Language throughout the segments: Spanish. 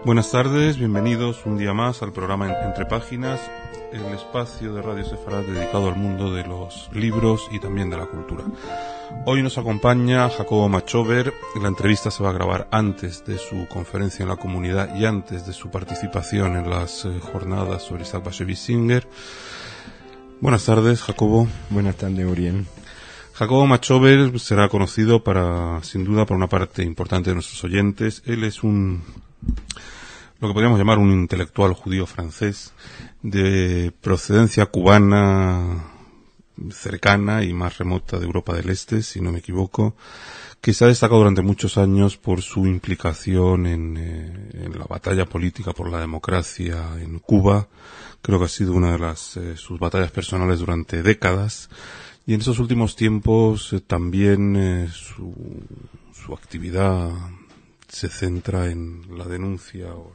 Buenas tardes, bienvenidos un día más al programa Entre Páginas, el espacio de Radio Sefarad dedicado al mundo de los libros y también de la cultura. Hoy nos acompaña Jacobo Machover. La entrevista se va a grabar antes de su conferencia en la comunidad y antes de su participación en las jornadas sobre Isaac Bashevis Singer. Buenas tardes, Jacobo. Buenas tardes, Uriel. Jacobo Machover será conocido sin duda, por una parte importante de nuestros oyentes. Él es lo que podríamos llamar un intelectual judío francés de procedencia cubana cercana y más remota de Europa del Este, si no me equivoco, que se ha destacado durante muchos años por su implicación en la batalla política por la democracia en Cuba. Creo que ha sido una de sus batallas personales durante décadas. Y en esos últimos tiempos también su actividad se centra en la denuncia o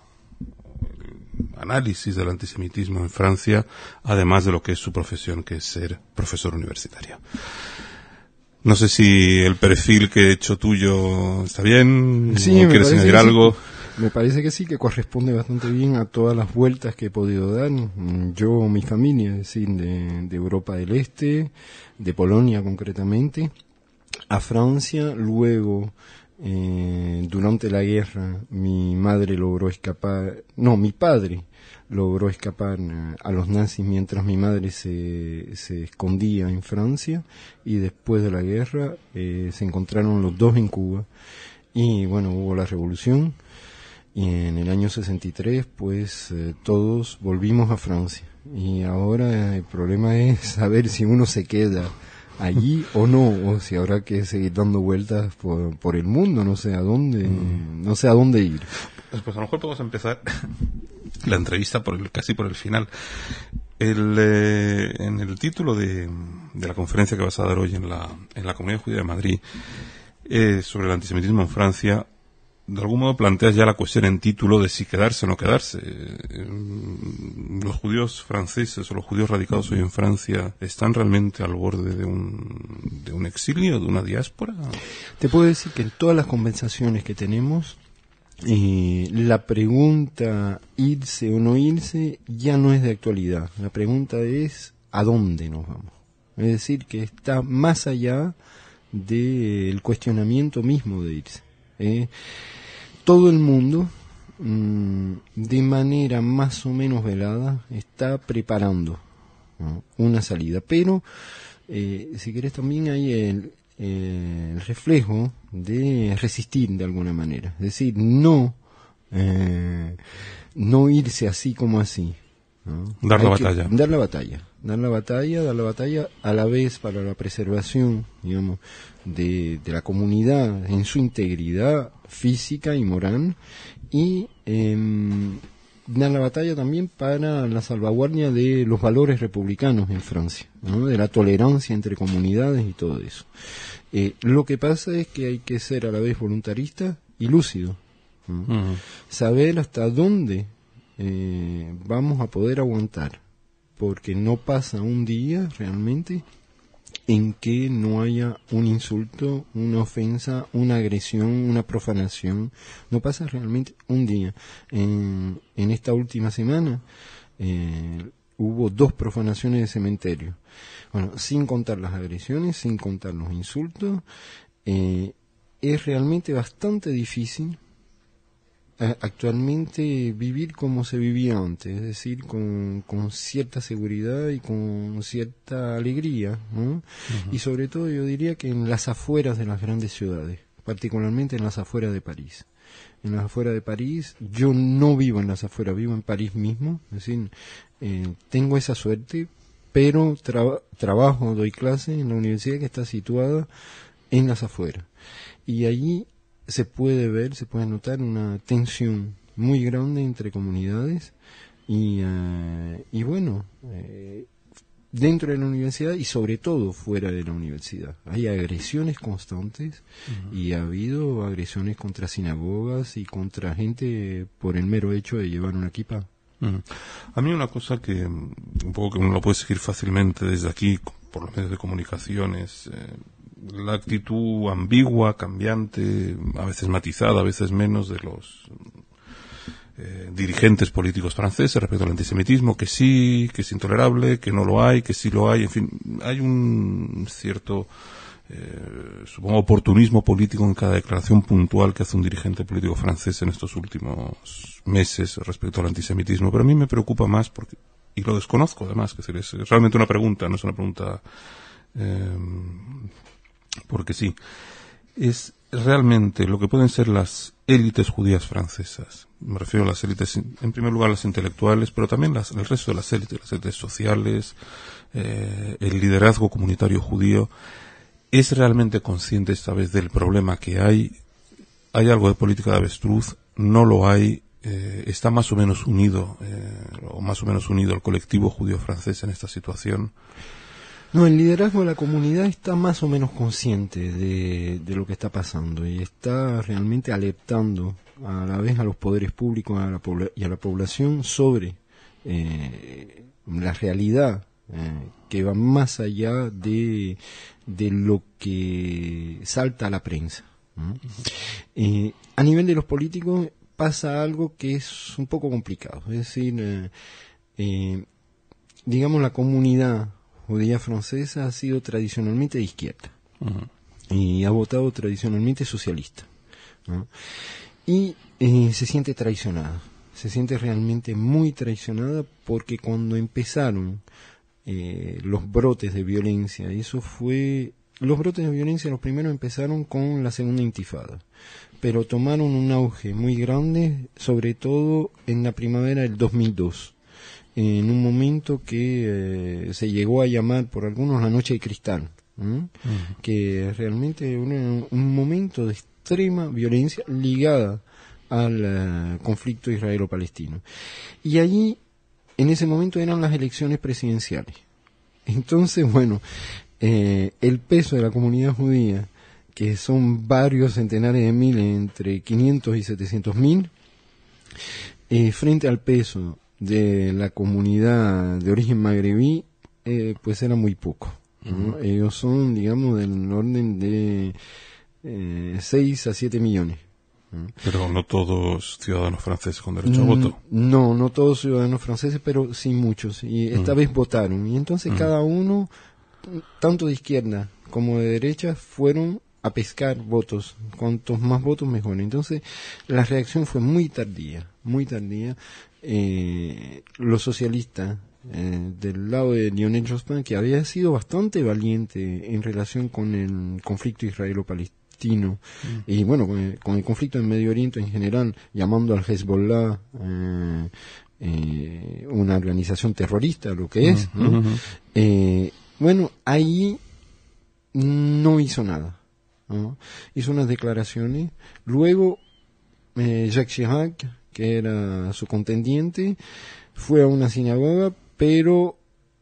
el análisis del antisemitismo en Francia, además de lo que es su profesión, que es ser profesor universitario. No sé si el perfil que he hecho tuyo está bien, sí, o quieres añadir algo. Sí. Me parece que sí, que corresponde bastante bien a todas las vueltas que he podido dar. Yo, mi familia, es decir, de Europa del Este, de Polonia concretamente, a Francia, luego durante la guerra mi padre logró escapar a los nazis mientras mi madre se escondía en Francia, y después de la guerra se encontraron los dos en Cuba y bueno, hubo la revolución y en el año 63 pues todos volvimos a Francia, y ahora el problema es saber si uno se queda allí o no, o si habrá que seguir dando vueltas por el mundo, no sé a dónde ir. Pues a lo mejor podemos empezar la entrevista casi por el final. En el título de la conferencia que vas a dar hoy en la Comunidad Judía de Madrid sobre el antisemitismo en Francia, de algún modo planteas ya la cuestión en título de si quedarse o no quedarse. Los judíos franceses o los judíos radicados hoy en Francia están realmente al borde de un exilio, de una diáspora. Te puedo decir que en todas las conversaciones que tenemos, la pregunta irse o no irse ya no es de actualidad. La pregunta es ¿a dónde nos vamos? Es decir, que está más allá del cuestionamiento mismo de irse. Todo el mundo, de manera más o menos velada, está preparando, ¿no?, una salida. Pero, si querés, también hay el reflejo de resistir de alguna manera. Es decir, no irse así como así, ¿no? Dar la batalla a la vez para la preservación, digamos, de la comunidad en su integridad física y moral, y dar la batalla también para la salvaguardia de los valores republicanos en Francia, ¿no?, de la tolerancia entre comunidades y todo eso. Lo que pasa es que hay que ser a la vez voluntarista y lúcido, ¿no? Uh-huh. Saber hasta dónde vamos a poder aguantar, porque no pasa un día realmente en que no haya un insulto, una ofensa, una agresión, una profanación. No pasa realmente un día. En esta última semana hubo 2 profanaciones de cementerio. Bueno, sin contar las agresiones, sin contar los insultos, es realmente bastante difícil actualmente vivir como se vivía antes, es decir, con cierta seguridad y con cierta alegría, ¿no? Uh-huh. Y sobre todo yo diría que en las afueras de las grandes ciudades, particularmente en las afueras de París. En las afueras de París, yo no vivo en las afueras, vivo en París mismo, es decir, tengo esa suerte, pero trabajo, doy clase en la universidad que está situada en las afueras. Y allí se puede notar una tensión muy grande entre comunidades y bueno, dentro de la universidad y sobre todo fuera de la universidad. Hay agresiones constantes. Uh-huh. Y ha habido agresiones contra sinagogas y contra gente por el mero hecho de llevar una kipá. Uh-huh. A mí una cosa que un poco que uno lo puede seguir fácilmente desde aquí por los medios de comunicaciones, la actitud ambigua, cambiante, a veces matizada, a veces menos, de los dirigentes políticos franceses respecto al antisemitismo, que sí, que es intolerable, que no lo hay, que sí lo hay, en fin, hay un cierto, supongo, oportunismo político en cada declaración puntual que hace un dirigente político francés en estos últimos meses respecto al antisemitismo, pero a mí me preocupa más porque, y lo desconozco además, que es realmente una pregunta, no es una pregunta porque sí, es realmente lo que pueden ser las élites judías francesas. Me refiero a las élites, en primer lugar las intelectuales, pero también el resto de las élites sociales, el liderazgo comunitario judío. ¿Es realmente consciente esta vez del problema que hay? ¿Hay algo de política de avestruz? ¿No lo hay? ¿Está más o menos unido el colectivo judío francés en esta situación? No, el liderazgo de la comunidad está más o menos consciente de lo que está pasando y está realmente alertando a la vez a los poderes públicos y a la población sobre la realidad que va más allá de lo que salta a la prensa. A nivel de los políticos pasa algo que es un poco complicado, es decir, digamos la comunidad judía francesa ha sido tradicionalmente de izquierda y ha votado tradicionalmente socialista, ¿no? Y se siente traicionada, se siente realmente muy traicionada porque cuando empezaron los brotes de violencia, los brotes de violencia los primeros empezaron con la segunda intifada, pero tomaron un auge muy grande, sobre todo en la primavera del 2002. En un momento que se llegó a llamar por algunos la Noche de Cristal, que realmente un momento de extrema violencia ligada al conflicto israelo-palestino. Y allí, en ese momento, eran las elecciones presidenciales. Entonces, bueno, el peso de la comunidad judía, que son varios centenares de miles, entre 500 y 700 mil, frente al peso de la comunidad de origen magrebí, pues era muy poco, ¿no? Ellos son, digamos, del orden de 6 a 7 millones. Pero no todos ciudadanos franceses con derecho a voto. No todos ciudadanos franceses, pero sí muchos. Y esta vez votaron. Y entonces cada uno, tanto de izquierda como de derecha, fueron a pescar votos. Cuantos más votos, mejor. Entonces la reacción fue muy tardía, muy tardía. Los socialistas del lado de Lionel Jospin, que había sido bastante valiente en relación con el conflicto israelo-palestino y bueno, con el conflicto en Medio Oriente en general, llamando al Hezbollah una organización terrorista, lo que es, ¿no? Bueno, ahí no hizo nada, ¿no? Hizo unas declaraciones. Luego Jacques Chirac, que era su contendiente, fue a una sinagoga, pero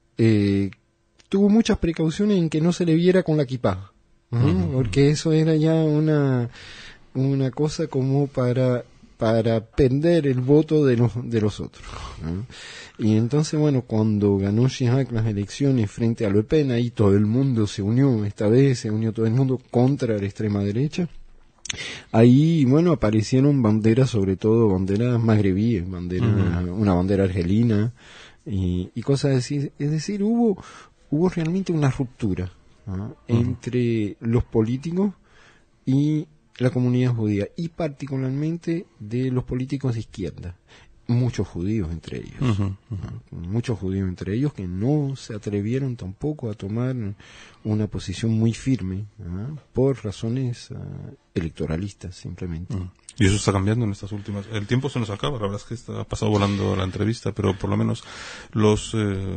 tuvo muchas precauciones en que no se le viera con la kipá, porque eso era ya una cosa como para perder el voto de los otros, ¿no? Y entonces, bueno, cuando ganó Chirac las elecciones frente a Le Pen, ahí todo el mundo se unió, esta vez se unió todo el mundo contra la extrema derecha. Ahí, bueno, aparecieron banderas, sobre todo banderas magrebíes, una bandera argelina y cosas así. Es decir, hubo realmente una ruptura, ¿no? Entre los políticos y la comunidad judía, y particularmente de los políticos de izquierda. Muchos judíos entre ellos, muchos judíos entre ellos que no se atrevieron tampoco a tomar una posición muy firme, por razones electoralistas simplemente. Y eso está cambiando en estas últimas... El tiempo se nos acaba, la verdad es que ha pasado volando la entrevista, pero por lo menos los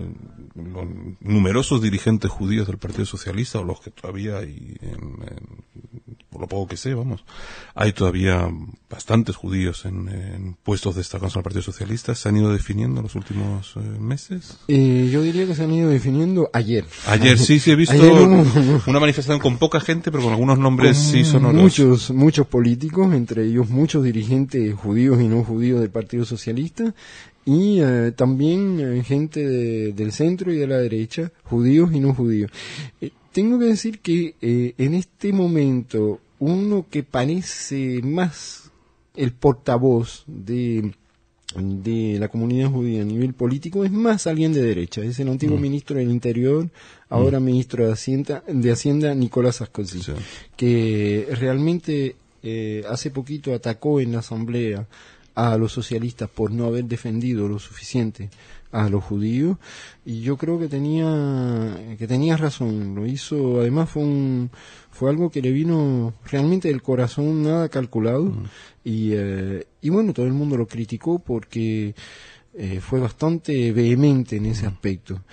numerosos dirigentes judíos del Partido Socialista, o los que todavía hay, por lo poco que sé, vamos, hay todavía bastantes judíos en puestos destacados en el Partido Socialista. ¿Se han ido definiendo en los últimos meses? Yo diría que se han ido definiendo ayer. Ayer sí he visto una manifestación con poca gente, pero con algunos nombres sí sonoros. Muchos políticos, entre ellos muchos dirigentes judíos y no judíos del Partido Socialista, y también gente del centro y de la derecha, judíos y no judíos. Tengo que decir que en este momento uno que parece más el portavoz de de la comunidad judía a nivel político es más alguien de derecha. Es el antiguo ministro del Interior, ahora ministro de Hacienda, Nicolás Sarkozy, Sí. que realmente hace poquito atacó en la Asamblea a los socialistas por no haber defendido lo suficiente a los judíos, y yo creo que tenía razón. Lo hizo, además fue algo que le vino realmente del corazón, nada calculado. Y bueno, todo el mundo lo criticó porque fue bastante vehemente en ese aspecto,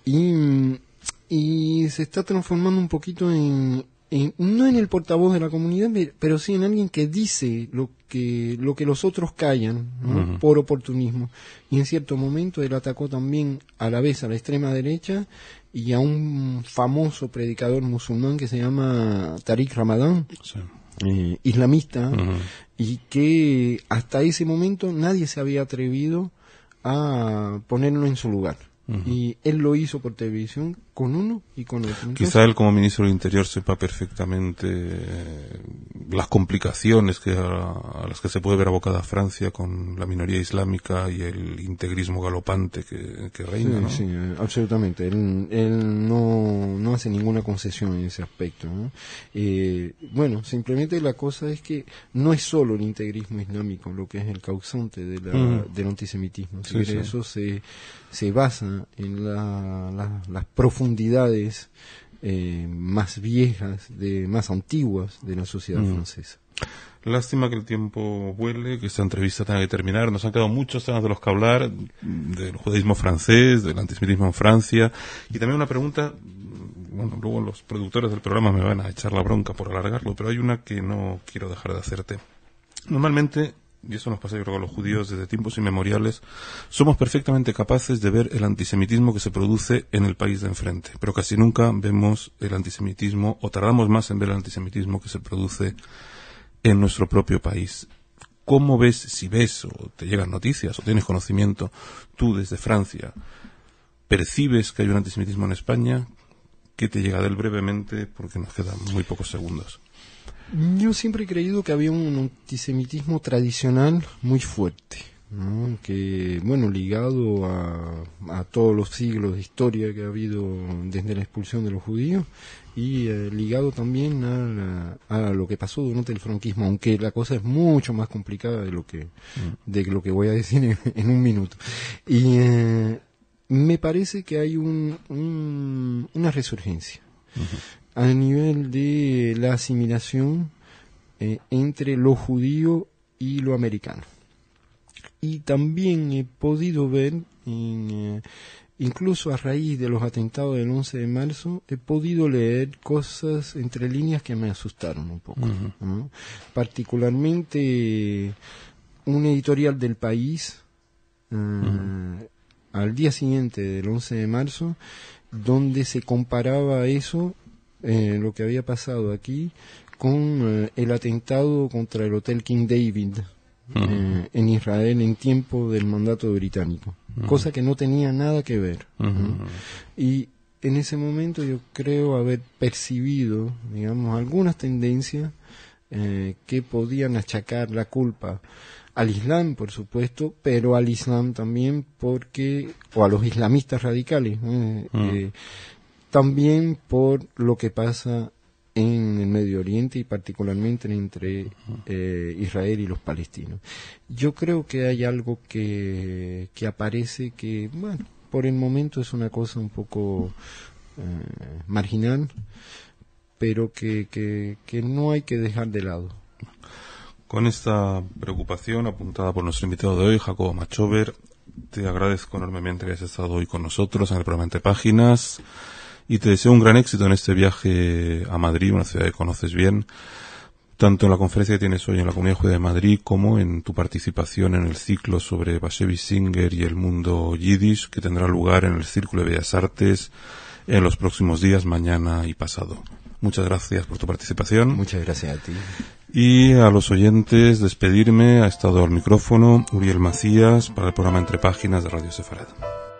y se está transformando un poquito no en el portavoz de la comunidad, pero sí en alguien que dice lo que los otros callan, ¿no? Por oportunismo. Y en cierto momento él atacó también a la vez a la extrema derecha y a un famoso predicador musulmán que se llama Tariq Ramadan, Sí. Islamista, y que hasta ese momento nadie se había atrevido a ponerlo en su lugar. Y él lo hizo por televisión con uno y con otro. Entonces, quizá él como ministro del Interior sepa perfectamente las complicaciones a las que se puede ver abocada Francia con la minoría islámica y el integrismo galopante que reina, ¿no? Sí, absolutamente. Él no hace ninguna concesión en ese aspecto, ¿no? Bueno, simplemente la cosa es que no es solo el integrismo islámico lo que es el causante del antisemitismo. Sí, sí. Eso se basa en las profundidades más viejas, más antiguas de la sociedad francesa. Lástima que el tiempo vuele, que esta entrevista tenga que terminar. Nos han quedado muchos temas de los que hablar, del judaísmo francés, del antisemitismo en Francia, y también una pregunta, bueno, luego los productores del programa me van a echar la bronca por alargarlo, pero hay una que no quiero dejar de hacerte. Normalmente, y eso nos pasa yo creo a los judíos desde tiempos inmemoriales, somos perfectamente capaces de ver el antisemitismo que se produce en el país de enfrente, pero casi nunca vemos el antisemitismo, o tardamos más en ver el antisemitismo que se produce en nuestro propio país. ¿Cómo ves, si ves, o te llegan noticias, o tienes conocimiento, tú desde Francia, percibes que hay un antisemitismo en España? ¿Qué te llega de él brevemente? Porque nos quedan muy pocos segundos. Yo siempre he creído que había un antisemitismo tradicional muy fuerte, ¿no? Que, bueno, ligado a todos los siglos de historia que ha habido desde la expulsión de los judíos, y ligado también a lo que pasó durante el franquismo, aunque la cosa es mucho más complicada de lo que voy a decir en un minuto. Y me parece que hay una resurgencia a nivel de la asimilación entre lo judío y lo americano. Y también he podido ver, incluso a raíz de los atentados del 11 de marzo, he podido leer cosas entre líneas que me asustaron un poco, ¿no? Particularmente un editorial del País, al día siguiente del 11 de marzo, donde se comparaba eso, lo que había pasado aquí, con el atentado contra el Hotel King David en Israel en tiempo del mandato británico, cosa que no tenía nada que ver. Y en ese momento yo creo haber percibido, digamos, algunas tendencias que podían achacar la culpa al Islam, por supuesto, pero al Islam también o a los islamistas radicales, también por lo que pasa en el Medio Oriente y particularmente entre Israel y los palestinos. Yo creo que hay algo que aparece que, bueno, por el momento es una cosa un poco marginal, pero que no hay que dejar de lado. Con esta preocupación apuntada por nuestro invitado de hoy, Jacobo Machover, te agradezco enormemente que hayas estado hoy con nosotros en el programa Entre Páginas, y te deseo un gran éxito en este viaje a Madrid, una ciudad que conoces bien, tanto en la conferencia que tienes hoy en la Comunidad Judía de Madrid como en tu participación en el ciclo sobre Bashevis Singer y el mundo yiddish, que tendrá lugar en el Círculo de Bellas Artes en los próximos días, mañana y pasado. Muchas gracias por tu participación. Muchas gracias a ti. Y a los oyentes, despedirme. Ha estado al micrófono Uriel Macías para el programa Entre Páginas de Radio Sefarad.